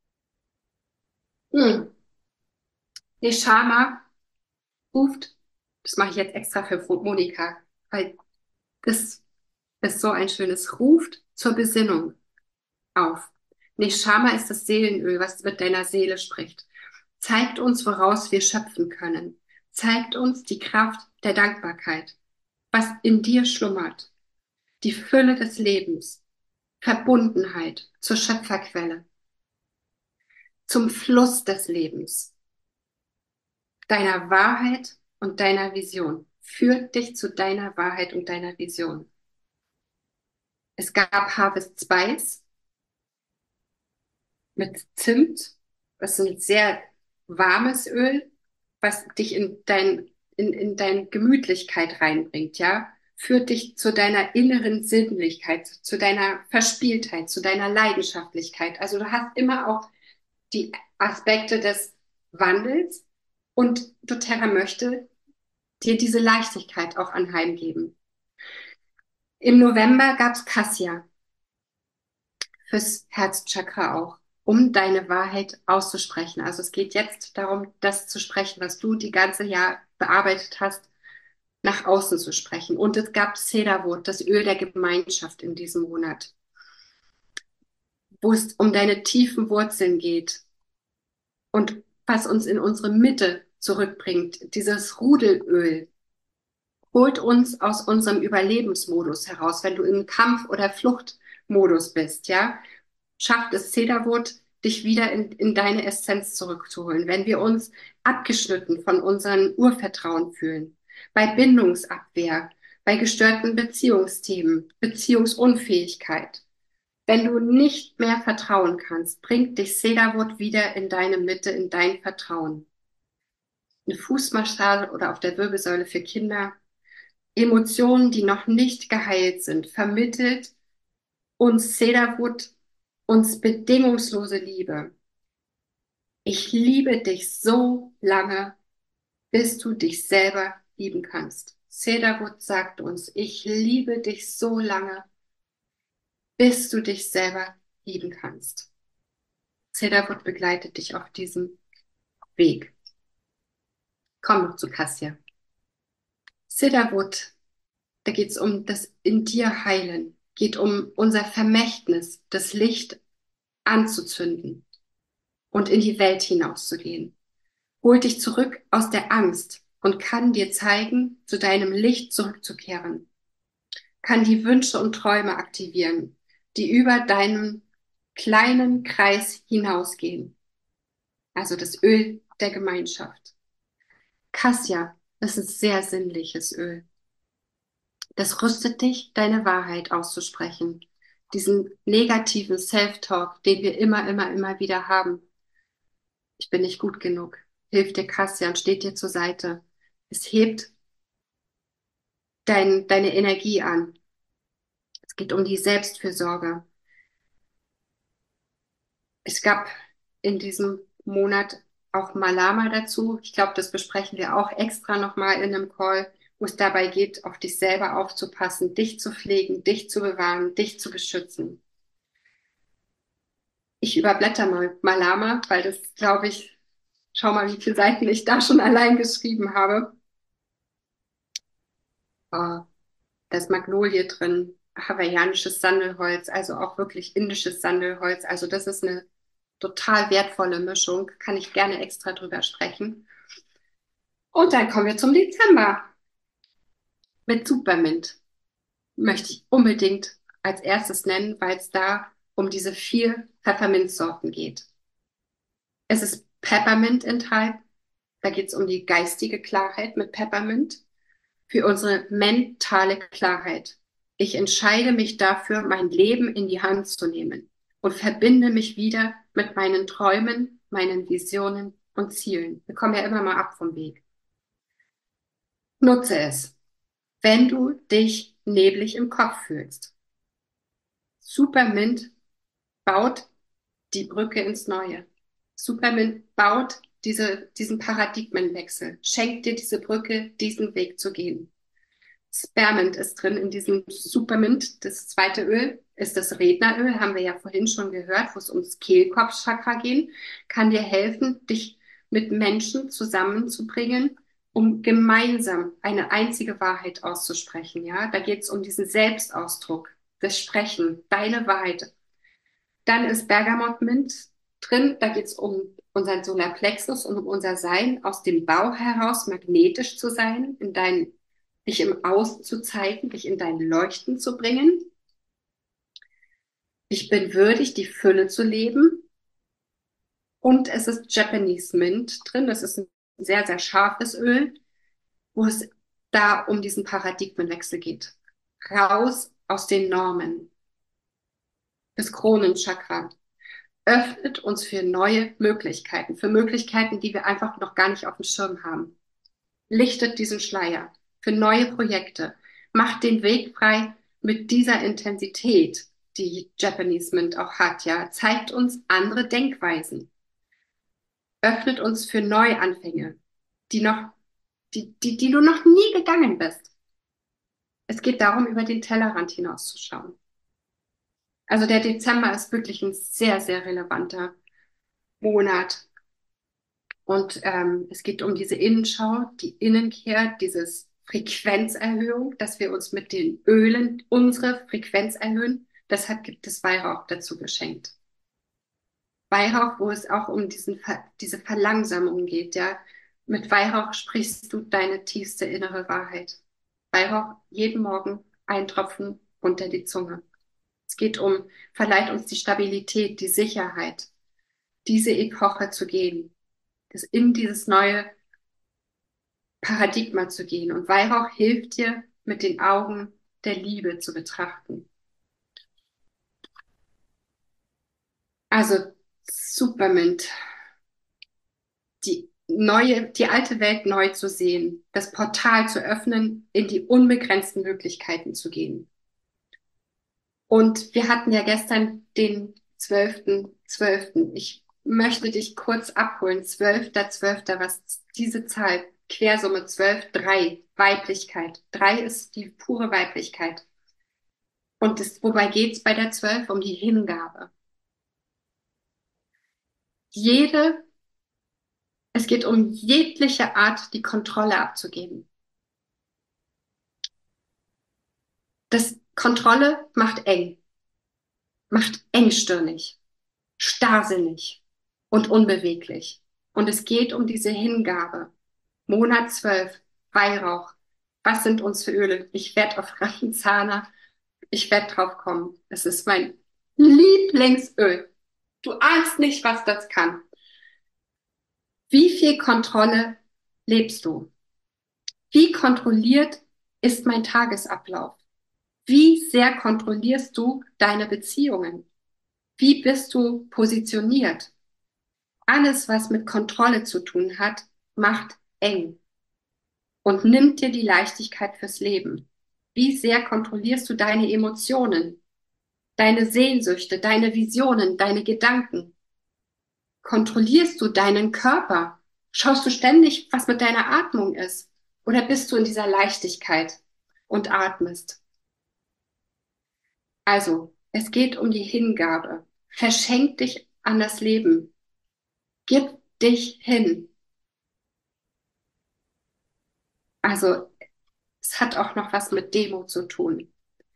Hm. Neshama ruft, das mache ich jetzt extra für Monika, weil das ist so ein schönes, ruft zur Besinnung auf. Neshama ist das Seelenöl, was mit deiner Seele spricht. Zeigt uns, woraus wir schöpfen können. Zeigt uns die Kraft der Dankbarkeit, was in dir schlummert. Die Fülle des Lebens, Verbundenheit zur Schöpferquelle, zum Fluss des Lebens, deiner Wahrheit und deiner Vision. Führt dich zu deiner Wahrheit und deiner Vision. Es gab Harvest Spice mit Zimt. Das ist ein sehr warmes Öl, was dich in deine Gemütlichkeit reinbringt, ja. Führt dich zu deiner inneren Sinnlichkeit, zu deiner Verspieltheit, zu deiner Leidenschaftlichkeit. Also du hast immer auch die Aspekte des Wandels und doTERRA möchte dir diese Leichtigkeit auch anheimgeben. Im November gab's Cassia fürs Herzchakra auch, um deine Wahrheit auszusprechen. Also es geht jetzt darum, das zu sprechen, was du die ganze Jahr bearbeitet hast, nach außen zu sprechen. Und es gab Cedarwood, das Öl der Gemeinschaft in diesem Monat, wo es um deine tiefen Wurzeln geht und was uns in unsere Mitte zurückbringt. Dieses Rudelöl holt uns aus unserem Überlebensmodus heraus, wenn du im Kampf- oder Fluchtmodus bist, ja. Schafft es Cedarwood, dich wieder in deine Essenz zurückzuholen, wenn wir uns abgeschnitten von unserem Urvertrauen fühlen, bei Bindungsabwehr, bei gestörten Beziehungsthemen, Beziehungsunfähigkeit. Wenn du nicht mehr vertrauen kannst, bringt dich Cedarwood wieder in deine Mitte, in dein Vertrauen. Eine Fußmassage oder auf der Wirbelsäule für Kinder. Emotionen, die noch nicht geheilt sind, vermittelt uns Cedarwood, uns bedingungslose Liebe. Ich liebe dich so lange, bis du dich selber lieben kannst. Cedarwood sagt uns, ich liebe dich so lange, bis du dich selber lieben kannst. Cedarwood begleitet dich auf diesem Weg. Komm noch zu Cassia. Cedarwood, da geht es um das in dir heilen, geht um unser Vermächtnis, das Licht anzuzünden und in die Welt hinauszugehen. Holt dich zurück aus der Angst und kann dir zeigen, zu deinem Licht zurückzukehren. Kann die Wünsche und Träume aktivieren, die über deinen kleinen Kreis hinausgehen. Also das Öl der Gemeinschaft. Cassia ist ein sehr sinnliches Öl. Das rüstet dich, deine Wahrheit auszusprechen. Diesen negativen Self-Talk, den wir immer wieder haben. Ich bin nicht gut genug. Hilft dir Cassia und steht dir zur Seite. Es hebt deine Energie an. Es geht um die Selbstfürsorge. Es gab in diesem Monat auch Malama dazu. Ich glaube, das besprechen wir auch extra nochmal in einem Call, wo es dabei geht, auf dich selber aufzupassen, dich zu pflegen, dich zu bewahren, dich zu beschützen. Ich überblätter mal Malama, weil das, glaube ich, schau mal, wie viele Seiten ich da schon allein geschrieben habe. Oh, da ist Magnolie drin, hawaiianisches Sandelholz, also auch wirklich indisches Sandelholz. Also das ist eine total wertvolle Mischung, kann ich gerne extra drüber sprechen. Und dann kommen wir zum Dezember mit Supermint. Möchte ich unbedingt als erstes nennen, weil es da um diese 4 Pfefferminzsorten geht. Es ist Peppermint enthalten. Da geht es um die geistige Klarheit mit Peppermint. Für unsere mentale Klarheit. Ich entscheide mich dafür, mein Leben in die Hand zu nehmen und verbinde mich wieder mit meinen Träumen, meinen Visionen und Zielen. Wir kommen ja immer mal ab vom Weg. Nutze es, wenn du dich neblig im Kopf fühlst. Supermint baut die Brücke ins Neue. Supermint baut diesen Paradigmenwechsel, schenkt dir diese Brücke, diesen Weg zu gehen. Spearmint ist drin in diesem Supermint. Das zweite Öl ist das Redneröl, haben wir ja vorhin schon gehört, wo es ums Kehlkopfchakra geht, kann dir helfen, dich mit Menschen zusammenzubringen, um gemeinsam eine einzige Wahrheit auszusprechen. Ja, da geht es um diesen Selbstausdruck, das Sprechen, deine Wahrheit. Dann ist Bergamottmint drin, da geht es um unseren Solarplexus und um unser Sein, aus dem Bauch heraus magnetisch zu sein, dich im Außen zu zeigen, dich in dein Leuchten zu bringen. Ich bin würdig, die Fülle zu leben. Und es ist Japanese Mint drin, das ist ein sehr, sehr scharfes Öl, wo es da um diesen Paradigmenwechsel geht. Raus aus den Normen. Das Kronenchakra öffnet uns für neue Möglichkeiten, für Möglichkeiten, die wir einfach noch gar nicht auf dem Schirm haben. Lichtet diesen Schleier für neue Projekte, macht den Weg frei mit dieser Intensität, die Japanese Mint auch hat, ja, zeigt uns andere Denkweisen, öffnet uns für Neuanfänge, die du noch nie gegangen bist. Es geht darum, über den Tellerrand hinauszuschauen. Also der Dezember ist wirklich ein sehr, sehr relevanter Monat. Und es geht um diese Innenschau, die Innenkehr, dieses Frequenzerhöhung, dass wir uns mit den Ölen unsere Frequenz erhöhen. Deshalb gibt es Weihrauch dazu geschenkt. Weihrauch, wo es auch um diese Verlangsamung geht, ja. Mit Weihrauch sprichst du deine tiefste innere Wahrheit. Weihrauch jeden Morgen ein Tropfen unter die Zunge. Es geht verleiht uns die Stabilität, die Sicherheit, diese Epoche zu gehen, in dieses neue Paradigma zu gehen. Und Weihrauch hilft dir, mit den Augen der Liebe zu betrachten. Also Supermint, die alte Welt neu zu sehen, das Portal zu öffnen, in die unbegrenzten Möglichkeiten zu gehen. Und wir hatten ja gestern den 12.12. Ich möchte dich kurz abholen. 12.12., was diese Zahl, Quersumme 12, 3, Weiblichkeit. 3 ist die pure Weiblichkeit. Und wobei geht's bei der 12? Um die Hingabe. Es geht um jegliche Art, die Kontrolle abzugeben. Das Kontrolle macht engstirnig, starrsinnig und unbeweglich. Und es geht um diese Hingabe. Monat 12, Weihrauch. Was sind uns für Öle? Ich werde auf Rachenzahner, ich werde drauf kommen. Es ist mein Lieblingsöl. Du ahnst nicht, was das kann. Wie viel Kontrolle lebst du? Wie kontrolliert ist mein Tagesablauf? Wie sehr kontrollierst du deine Beziehungen? Wie bist du positioniert? Alles, was mit Kontrolle zu tun hat, macht eng und nimmt dir die Leichtigkeit fürs Leben. Wie sehr kontrollierst du deine Emotionen, deine Sehnsüchte, deine Visionen, deine Gedanken? Kontrollierst du deinen Körper? Schaust du ständig, was mit deiner Atmung ist? Oder bist du in dieser Leichtigkeit und atmest? Also, es geht um die Hingabe. Verschenk dich an das Leben. Gib dich hin. Also, es hat auch noch was mit Demut zu tun.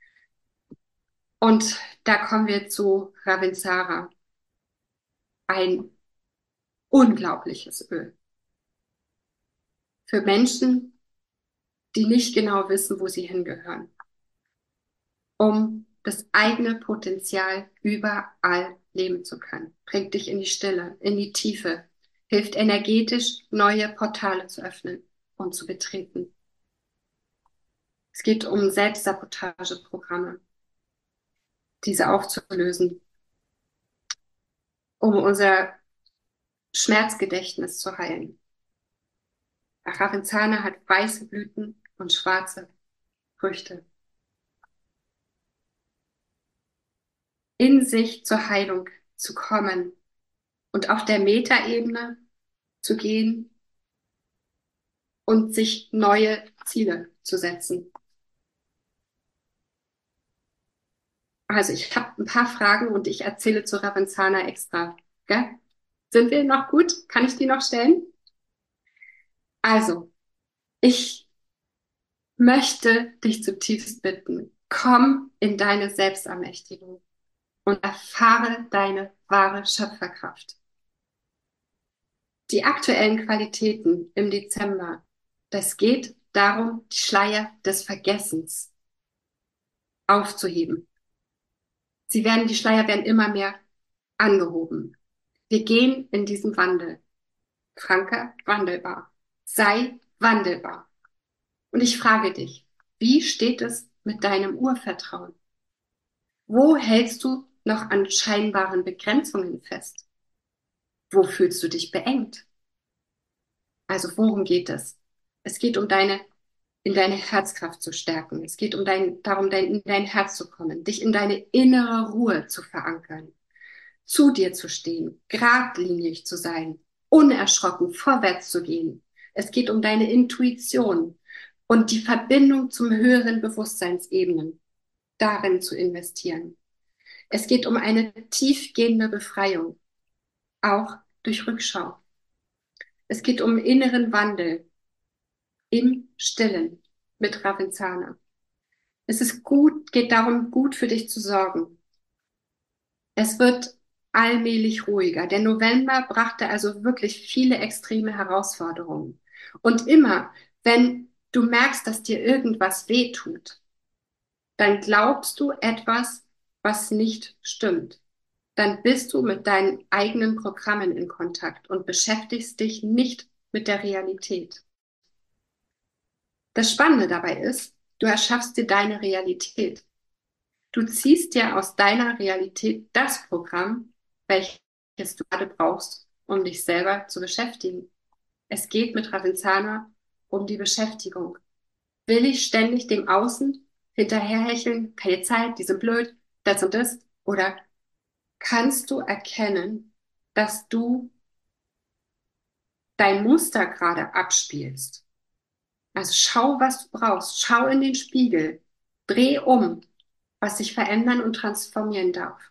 Und da kommen wir zu Ravinsara. Ein unglaubliches Öl. Für Menschen, die nicht genau wissen, wo sie hingehören. Um das eigene Potenzial überall leben zu können. Bringt dich in die Stille, in die Tiefe, hilft energetisch, neue Portale zu öffnen und zu betreten. Es geht um Selbstsabotageprogramme, diese aufzulösen, um unser Schmerzgedächtnis zu heilen. Ravenzana hat weiße Blüten und schwarze Früchte. In sich zur Heilung zu kommen und auf der Metaebene zu gehen und sich neue Ziele zu setzen. Also ich habe ein paar Fragen und ich erzähle zu Ravenzana extra. Gell? Sind wir noch gut? Kann ich die noch stellen? Also, ich möchte dich zutiefst bitten, komm in deine Selbstermächtigung und erfahre deine wahre Schöpferkraft. Die aktuellen Qualitäten im Dezember, das geht darum, die Schleier des Vergessens aufzuheben. Die Schleier werden immer mehr angehoben. Wir gehen in diesen Wandel. Franka, wandelbar. Sei wandelbar. Und ich frage dich, wie steht es mit deinem Urvertrauen? Wo hältst du noch an scheinbaren Begrenzungen fest? Wo fühlst du dich beengt? Also worum geht es? Es geht um in deine Herzkraft zu stärken. Es geht um in dein Herz zu kommen, dich in deine innere Ruhe zu verankern, zu dir zu stehen, geradlinig zu sein, unerschrocken vorwärts zu gehen. Es geht um deine Intuition und die Verbindung zum höheren Bewusstseinsebenen, darin zu investieren. Es geht um eine tiefgehende Befreiung, auch durch Rückschau. Es geht um inneren Wandel im Stillen mit Ravenzana. Geht darum, gut für dich zu sorgen. Es wird allmählich ruhiger. Der November brachte also wirklich viele extreme Herausforderungen. Und immer, wenn du merkst, dass dir irgendwas wehtut, dann glaubst du etwas, was nicht stimmt. Dann bist du mit deinen eigenen Programmen in Kontakt und beschäftigst dich nicht mit der Realität. Das Spannende dabei ist, du erschaffst dir deine Realität. Du ziehst dir aus deiner Realität das Programm, welches du gerade brauchst, um dich selber zu beschäftigen. Es geht mit Ravenzana um die Beschäftigung. Will ich ständig dem Außen hinterherhecheln? Keine Zeit, die sind blöd, das und das? Oder kannst du erkennen, dass du dein Muster gerade abspielst? Also schau, was du brauchst. Schau in den Spiegel. Dreh um, was sich verändern und transformieren darf.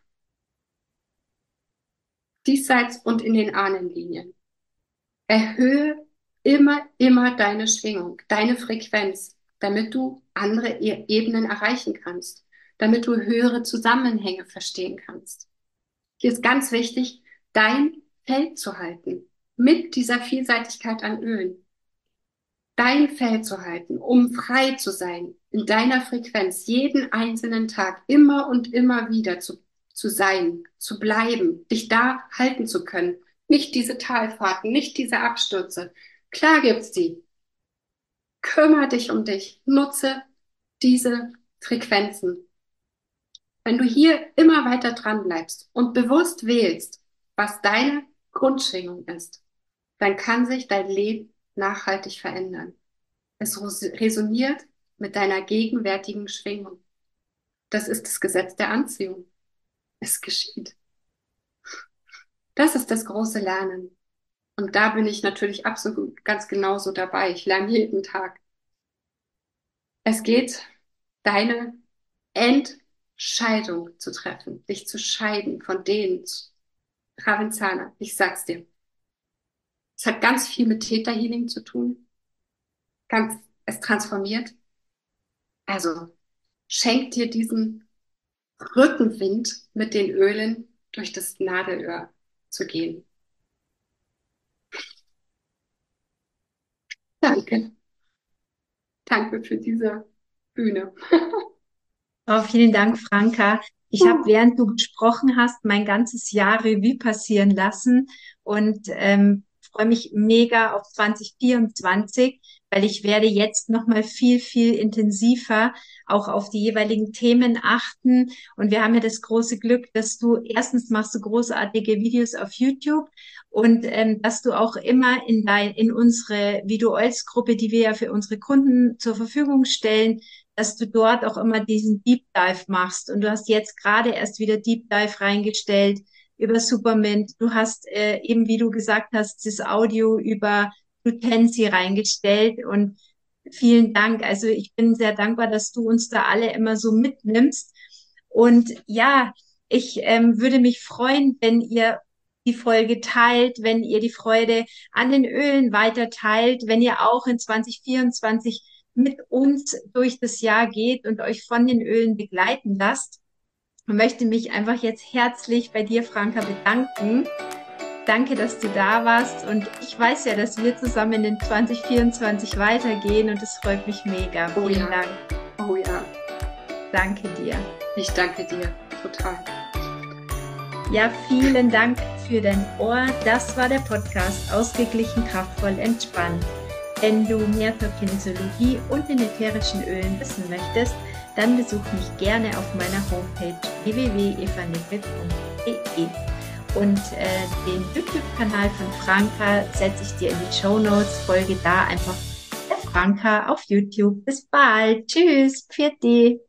Diesseits und in den Ahnenlinien. Erhöhe immer deine Schwingung, deine Frequenz, damit du andere Ebenen erreichen kannst, damit du höhere Zusammenhänge verstehen kannst. Hier ist ganz wichtig, dein Feld zu halten mit dieser Vielseitigkeit an Ölen. Dein Feld zu halten, um frei zu sein, in deiner Frequenz, jeden einzelnen Tag, immer und immer wieder zu sein, zu bleiben, dich da halten zu können. Nicht diese Talfahrten, nicht diese Abstürze. Klar gibt's die. Kümmere dich um dich. Nutze diese Frequenzen. Wenn du hier immer weiter dran bleibst und bewusst wählst, was deine Grundschwingung ist, dann kann sich dein Leben nachhaltig verändern. Es resoniert mit deiner gegenwärtigen Schwingung. Das ist das Gesetz der Anziehung. Es geschieht. Das ist das große Lernen. Und da bin ich natürlich absolut ganz genauso dabei. Ich lerne jeden Tag. Es geht, deine Entscheidung zu treffen, dich zu scheiden von denen, Ravenzana, ich sag's dir. Es hat ganz viel mit Theta Healing zu tun. Es transformiert. Also schenk dir diesen Rückenwind mit den Ölen durch das Nadelöhr zu gehen. Danke. Danke für diese Bühne. Oh, vielen Dank, Franka. Ich habe, während du gesprochen hast, mein ganzes Jahr Revue passieren lassen und freue mich mega auf 2024, weil ich werde jetzt noch mal viel, viel intensiver auch auf die jeweiligen Themen achten. Und wir haben ja das große Glück, dass du erstens machst du großartige Videos auf YouTube und dass du auch immer in unsere Video-Oils-Gruppe, die wir ja für unsere Kunden zur Verfügung stellen, dass du dort auch immer diesen Deep Dive machst. Und du hast jetzt gerade erst wieder Deep Dive reingestellt über Supermint. Du hast eben, wie du gesagt hast, das Audio über Lutensi reingestellt. Und vielen Dank. Also ich bin sehr dankbar, dass du uns da alle immer so mitnimmst. Und ja, ich würde mich freuen, wenn ihr die Folge teilt, wenn ihr die Freude an den Ölen weiter teilt, wenn ihr auch in 2024 mit uns durch das Jahr geht und euch von den Ölen begleiten lasst. Ich möchte mich einfach jetzt herzlich bei dir, Franka, bedanken. Danke, dass du da warst und ich weiß ja, dass wir zusammen in 2024 weitergehen und es freut mich mega. Oh Vielen ja. Dank. Oh ja. Danke dir. Ich danke dir. Total. Ja, vielen Dank für dein Ohr. Das war der Podcast Ausgeglichen, kraftvoll, entspannt. Wenn du mehr zur Kinesiologie und den ätherischen Ölen wissen möchtest, dann besuch mich gerne auf meiner Homepage www.evanickel.de und den YouTube-Kanal von Franka setze ich dir in die Shownotes. Folge da einfach der Franka auf YouTube. Bis bald. Tschüss. Pfiat.